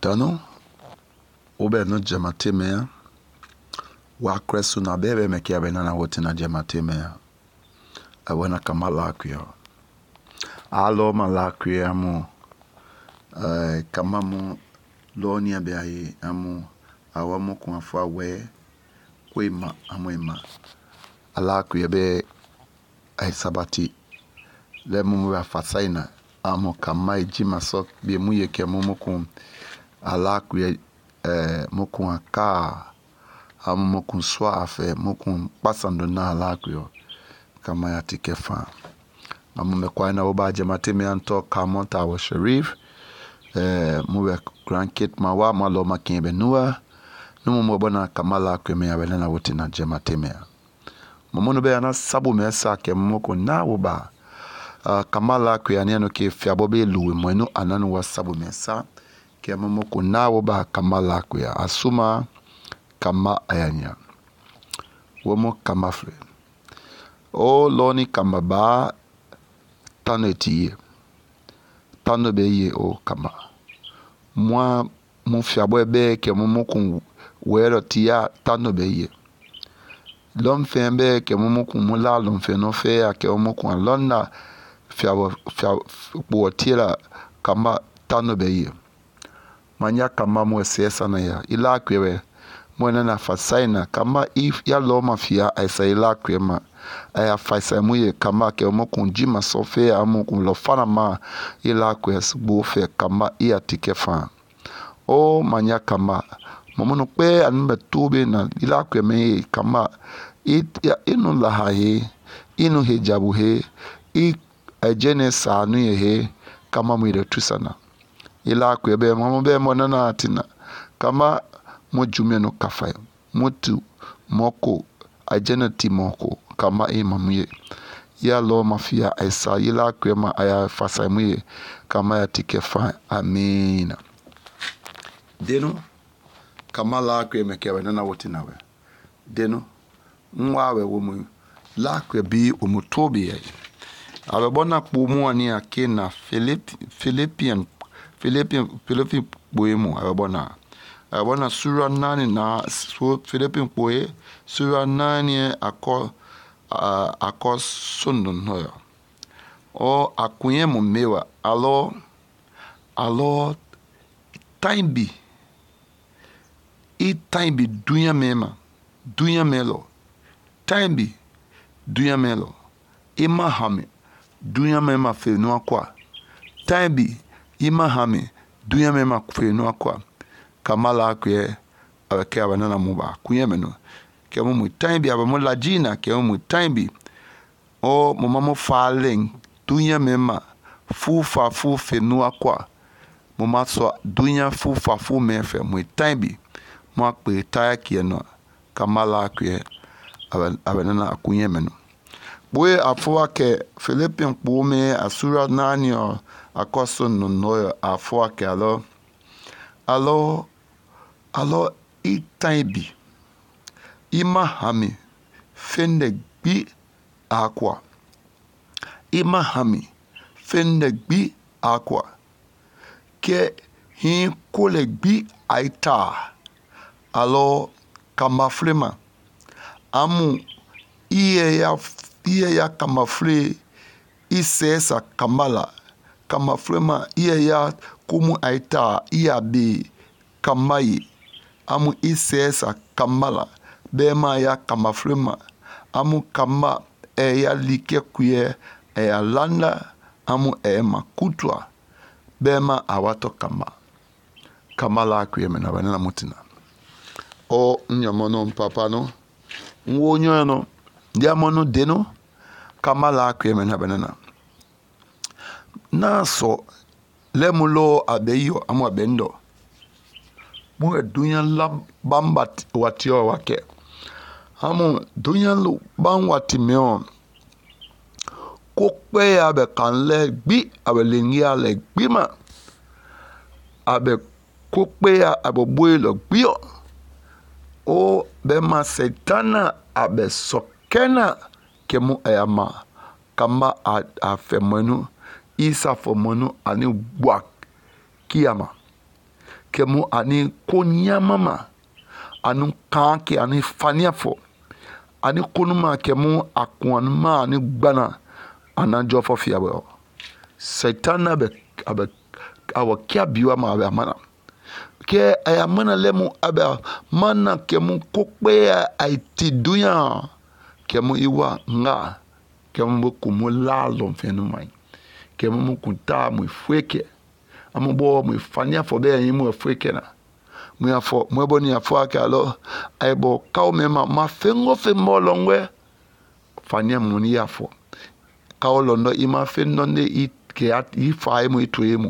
Tano, obe no jematemea, wa kresu na bebe mekia benana wote na jematemea. Awana kamala kuyo. Alo malakuya amu, kamamu lonia beaye amu, awamu kumafua we, kwema amuema. Alakuya be ay sabati, le mumu wa fasaina, amu kamai jima sok, be muye ke mumu kum, alakuya mukun aka, amu mukun swafe, mukun pasando na alakuyo, kamaya tikefa. Amu mekwa na oba jemateme anto kamonta wa Sharif, muwe grandkid mawa malo makinbe nuwa, numu mbona kamala kweme ya welena wote na jemateme. Mamono be ana sabu mesa ke mumoko na oba, kamala kwe aniano ke fiabobe luwe mwenu ananu wa sabu mesa, ke mumoko na oba kamala kwe asuma kama ayanya. Womo kamafle. O loni kamaba, tano etiye, tano beye o kama. Mwa mfiabo ebe ke mumukun wero tiya tano beye. Lom fembe ke mumukun mula lom feno fe ya ke mumukun lonna fiabo tira kama tano beye. Manya kama mwese sana ya ila kwewe mwana na fasaina kama if ya loma fia aisa ila kwema. Aya faisa muye kama ke omokun jima sofe amokun lo fana ma ila kwes bofe kama iya tikefa. O manya kama momono pe anumbe tobe na ila kweme kama inu lahaye inu hijabu he ejene sanu ye kama mwire tusana. Ila kwebe mamobe monana atina kama mojume no kafayo mutu moko ajene timoko kama mamuye ya lo mafia aisa ila kwema aya fasa muye kama ya tikefa amina deno kama la kweme kewe nana wote nawe deno mwawe womu la kwebi umutobi ya ababona kumuani ya kena Philippian boyemu ababona sura nani na Philippian boye sura nani ako sundun hoyo. O akunye mumewa alo taimbi. I taimbi dunya melo. Taimbi dunya melo. Ima hame dunya mema fe no kwa. Taimbi ima hame dunya mema fe no kwa. Kamala kwe aweke abanana muba kunye meno. Ke mu taimbi abamu lajina ke mu taimbi o mama faleng dunya mema fufa fe no kwa. Mama so dunya fufa mefe mu taimbi mo akpe taya kieno kamala kwe abanana akunye meno. Boye afwa ke Philippian kpome asura nani o akoso nono afwa ke alo itaimbi ima hami fende gbi akwa ima hami fende gbi akwa ke hin kole gbi aita alo kamaflema amu iye ya kamafle isesa kamaflema iye ya kumu aita iya be kamayi amu isesa kamala bema ya kamaflema amu kama ya like kuye ya landa amu makutwa bema awato kamala kuye mena banana mutina o nyamono papa no nwonyo no ndiamono deno kamala kuye mena banana na so lemulo abeyo amu abendo mu dunya bamba watio wake hamu dunya lu ban watimeo kokpe abe kanle gbi abe lingia le gbima abe kokpe abe boilo gbio o be ma setana abe sokena kemu ayama kama afemenu isa fomonu ani bwak kiyama kemu ani konyamama anu kanke ani faniafo ani konuma kemu akwanma ani gbana anajo fo fiabo Satan abe awakia biwa ma abe amana ke ayamana lemu abe mana kemu kokpe aiti dunya kemu iwa nga kemu kumu lalo fenu mai kemu mu kunta mu fweke amubo mu fania fo be yin mu fweke na mu afo mu boni afo akalo aibo kaw mema ma fengo fe molongwe fania mu ni afo kaw londo ima fe nonde it ke at ifai mu ituemu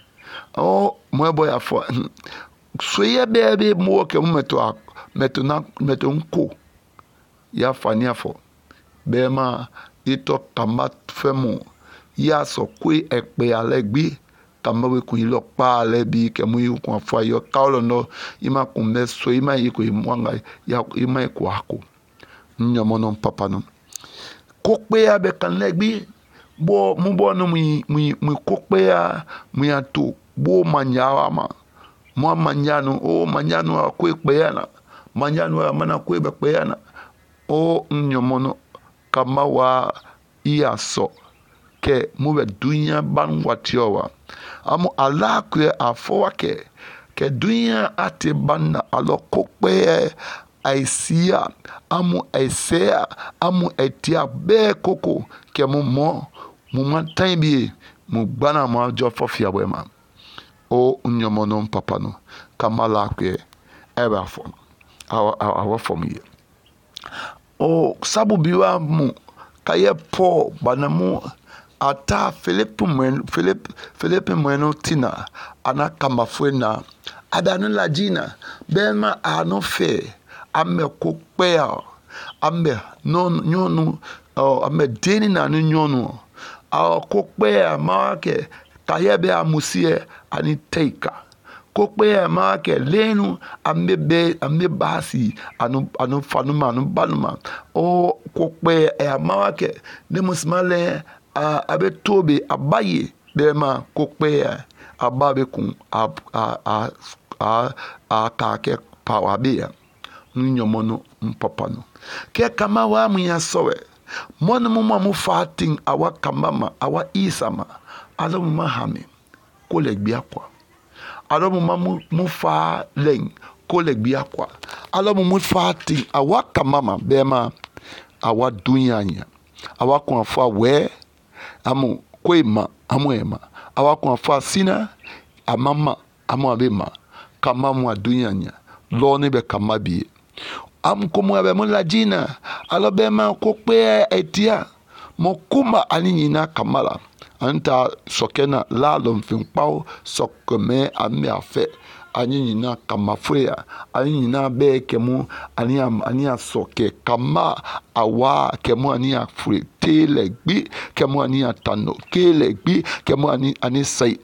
o mu boy afo so ye bebe mu ke mu meto nko ya fania fo be ma ito kamba femu ya so kwe ekpe alegbi kamba we kun ilo pa alebi ke mu yu kun afo ayo kaolo no ima kun me so ima yiko imwanga ya ima ko ako nyomo no papa no kokpe ya be kan legbi bo mu bo no mu kokpe ya mu ya to bo manyawa ma mo manyano o manyano akwe kpe yana manyano amana kwe be kpe yana o nyomo no kama wa iya so ke muwe dunya ban watiowa amu ala kwe afo ke dunya ate banna alo kokpe aisia amu aisea amu etia be koko ke mu mantan bi mu gbana ma jo fofia bwema o nyomo no papa no kama la kwe eba fo awa from here o sabu biwa mu kaye po banamu ata Philippe mweno tina ana kamba fwena adanu lajina bema ano fe ame kokpea ame nyonu ame deni na nyonu kokpea maake kayebe amusie ani teika kokpe ma ke lenu ambe basi anu fanuma anu banuma o kokpe ma ke ne musmale abe tobe abaye be ma kokpe ababe kun a ka ke power be nyomono mpapano ke kama wa muya sowe mon mu fating awa kamama awa isama alo mu hame ko le gbia kwa alo mu fa leng ko le gbia kwa alo mu fating awa kamama bema awa dunyanya awa kon fa we amu kwema amu ema awa kon fa sina amama amu abema kama mu dunyanya lo ne be kama bi am komo abe mo lajina alo bema kokpe etia mo kuma anina kamala anta sokena la lomfin pao sokome ame afe anina kamafrea anina be kemu ania soke kama awa kemu ania fure telegbi kemu ania tano kelegbi kemu ani sai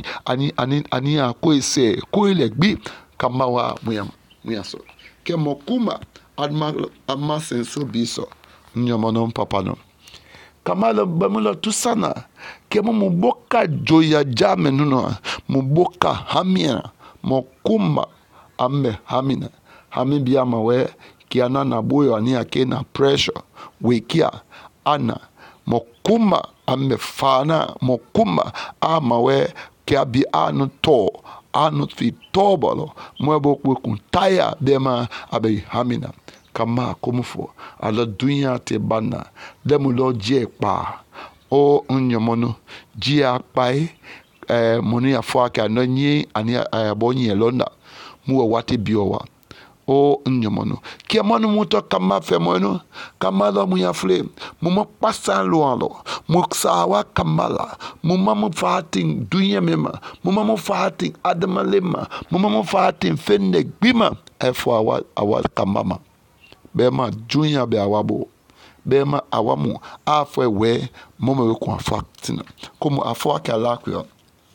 ani akoise koelegbi kama wa muya so kemo kuma adma senso biso nyomono papano kamalo bamulo tusana kemo muboka joya jame nuno muboka hamia mokuma ame hamina hamibia mawe kiana na boyo ani akena pressure wikia ana mokuma ame fana mokuma amawe kiabi anu to anu fi tobolo mwebo kun taya dema abe hamina kama komufo ala dunya te bana demu lo je pa o nyomono ji apai moni afo aka no nyi ani abonyi elonda muwa wate biowa o nyomono ke monu muto kama femono kama lo muyafle mumo pasan lo muksawa kamala mumo fating dunya mema mumo fating adamalema mumo fating fende gbima efo awa kamama bema dunya be awabo bema awamu afo we momo we kwa factina como afo akala kwa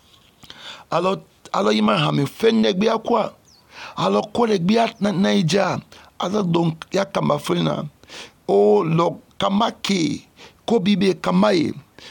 alo yima ha me fende gbe akwa alo kole gbe na Naija alo don ya kama frina o lo kamaki Kobi be kamaye.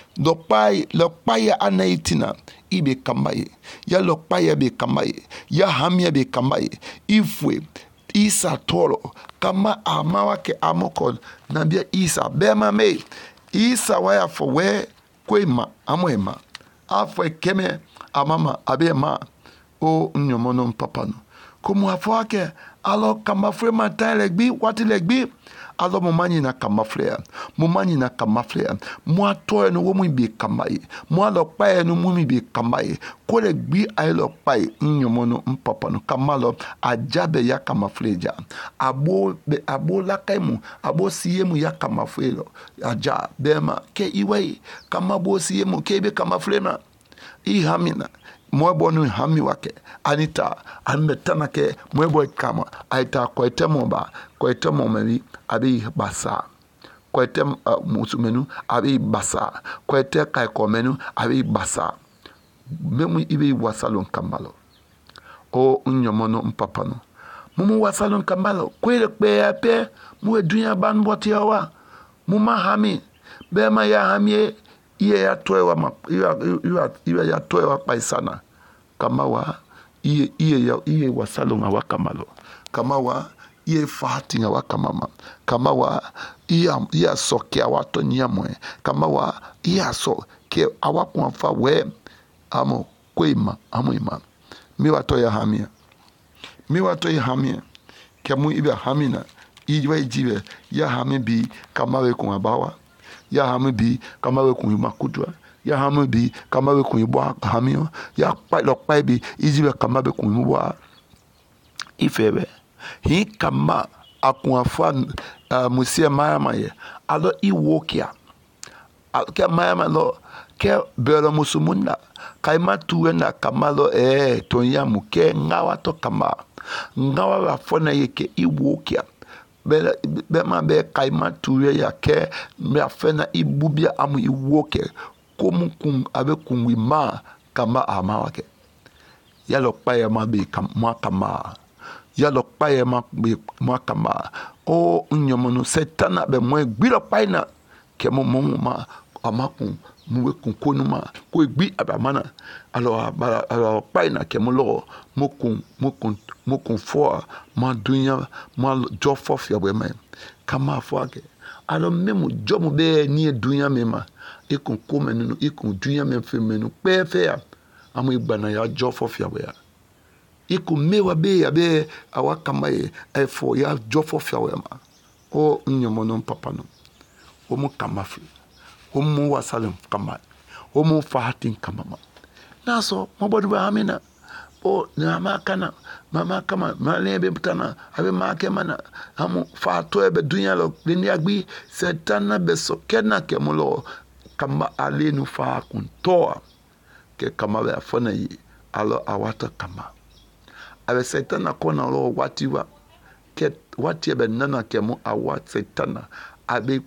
Lokpaye anaitina. Ibe kamaye. Ya lokpaye be kamaye. Ya hamia be kamaye. Ifwe. Isa toro. Kama amawa ke amokol. Nabia Isa. Bema me. Isa waya for we. Kwema. Amoema. Afwe keme. Amama. Abema. O nyomono papano. Como afwake. Alo kamafre matin legbi. Wati legbi. Alors momani na kamaflea, momani na kamaflea, moi toi no womu bi kamaye, moi lo paye no mumi bi kamaye, ko le gbi ay lo paye nyomono mpapa no kamalo ajabe ya kamafleja, abo la kaimu, abo siemu ya kamaflelo, aja bema ke iwe kamabo siemu ke be kamaflema, I hamina. Mwebo nu hami wake anita ametana ke mwebo kama aita kwete moba kwete momemi abi basa kwete musumenu abi basa kwete kaikomenu abi basa memu ibi wasalon kambalo o unyomono mpapano mumu wasalon kambalo kwele pe mu dunya ban botiawa muma hami bema ya hamie iye ya toewa ma iye ya toewa paisana kamawa iye wasalonga wa kamalo kamawa iye fatinga wa kamama kamawa iya soke awato nyamwe kamawa iya so ke awakwa fa we amo kwema amoima mi wato ya hamia ke mu ibe hamina iwe jibe ya hami bi kamawe kun abawa ya hami bi kamawe kun makudwa ya hami bi kamawe kun bo hamio ya pa lo pa bi ijibe kamabe kun bo ifebe hi kama akun afa musia mayama ye alo iwokia ke mayama lo ke belo musumunda kaima tuwena kamalo tonyamu ke ngawa to kama ngawa wa fona ye ke iwokia bema be kaima tuwe ya ke me afena ibubia amu iwoke komu kun abe kunwi ma kama amawake yalo paye ma be kama yalo paye ma kama o nyomono setana be mo gbiro paina ke mo ma amakun muwe kun konuma ko gbi abamana alors paina ke mo lo mo kun fo ma dunya ma jofo fia be me kama fo ake alors même jomo be ni dunya mema ikun komenu ikun dunya me femenu pefe ya amu igbana ya jofo fia be ya ikun mewa be ya be awakamaye efo ya jofo fia we ma o nyomono papa no o mo kamafi Omu wasalem kama omu fahatin kama naso mabodu ba amina o na mama kama malebe mtana abe make mana amu fato ebe dunya lo deni agbi setana be sokena ke mulo kama alenu fa kuntoa ke kama be afona yi alo awata kama abe setana kona lo watiwa ke wati ebe nana ke mu awat setana abe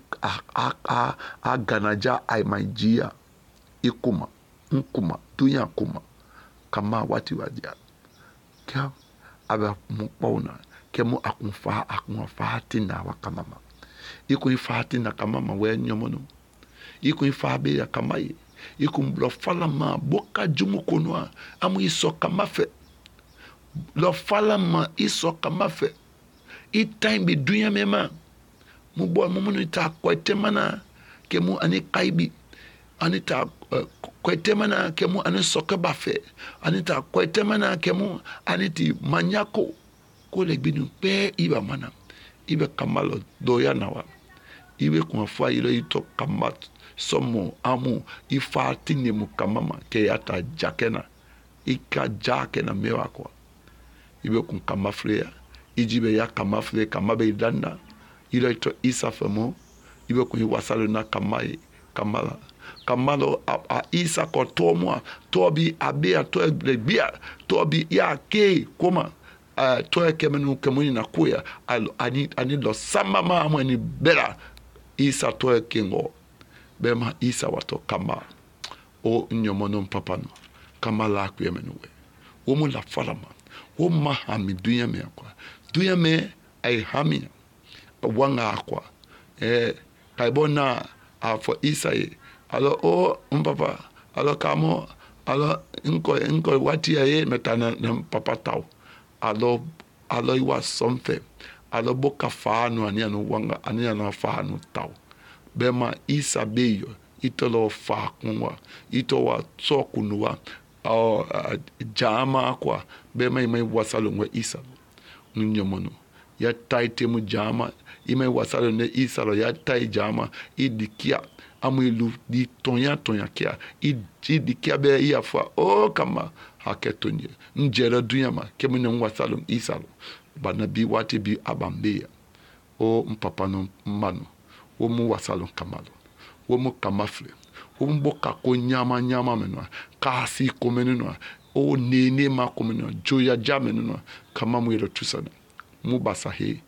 a ganaja ai maijia ikuma nkuma dunya kuma kama wati wadia kya aba mupona kemu akunfa tina wakamama iku ifatina kamama we nyomono iku ifabe ya kamaye iku mblo falama boka jumu konwa amu iso kamafe lo falama iso kamafe time bi dunya mema mubo mumunu ta kwete mana kemu ani kaibi ani ta kwete mana kemu ani soke bafe ani ta kwete mana kemu ani ti manyako ko le gbinu pe iba mana ibe kamalo doya nawa ibe kuma fa ile ito kamat somo amu ifa tinye mu kamama ke yata jakena ika jakena mewa kwa ibe kun kamafrea ijibe ya kamafre kamabe idanda ile ito isa famo ibe kun wasalo na kamaye kamalo a isa ko tomwa tobi abia to bia tobi ya ke koma to kemuni na kuya ani lo samama amani bela isa to kengo bema isa wato kama o nyomono papano kama la kuyemenuwe o mu la falama o ma hami dunya me akwa dunya me ai hami wanga akwa kaibona for Isaye alo papa alo kamo alo inko wati ye metana papa tau alo it was something alo boka fanu ania no wanga ania na fanu tau bema Isa beyo itolo fa kunwa ito wa tsokunwa jama kwa bema imai wasalo ngwe Isa nunyomono ya taite mu jama imai wasalo ne Isa lo ya tai jama idikia amuilu di tonya kia idikia be ya fa kama haketonye njera dunyama kemune wasalo Isa lo bana bi wati bi abambeya mpapa no mano mu wasalo kamalo mu kamafle mboka ko nyama menwa kasi ko menwa nene ma ko menwa joya jamenwa kama mu tusana mu basahe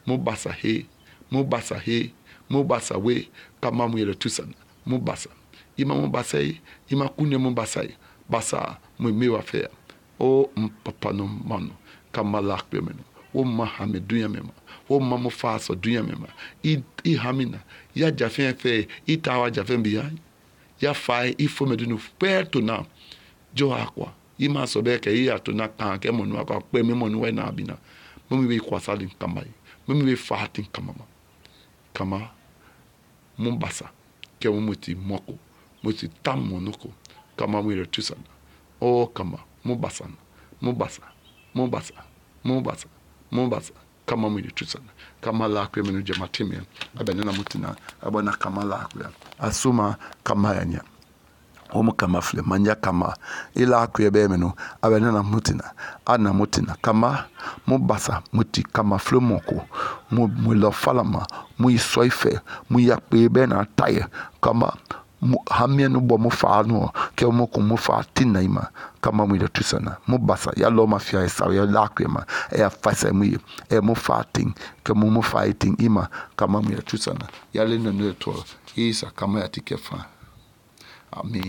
we kama mu tusana mu basa ima mu basai ima kunye mu basai basa mu mewa fe mpapa no mano kama lakbe menwa mahame dunya mema mamu faso dunya mema i hamina ya jafen fe itawa jafen biya ya fai ifo medunu perto na jo akwa ima sobeke ya to na kan ke monu akwa pe me monu we na abina mumi we kwasali kamai mumi we fatin kama mumbasa ke mumuti moko muti tamonoko kama mwire tusana kama mubasa kama mwili tusana kama lakwe menu jamatime abenena mutina abona kama lakwe asuma kama yanya kama fle manja kama ila akwe be menu abenena mutina ana mutina kama mubasa muti kama fle moko mu lo falama mu isoife mu yakpe be na taye kama hamia no bo mo fa no ke mo ko mo fa tinaima kama mu tusana mo basa ya lo mafia esa ya lakrema ya fasa mu mo fighting ke mo fighting ima kama mu tusana ya le no to isa kama ya tikefa amen.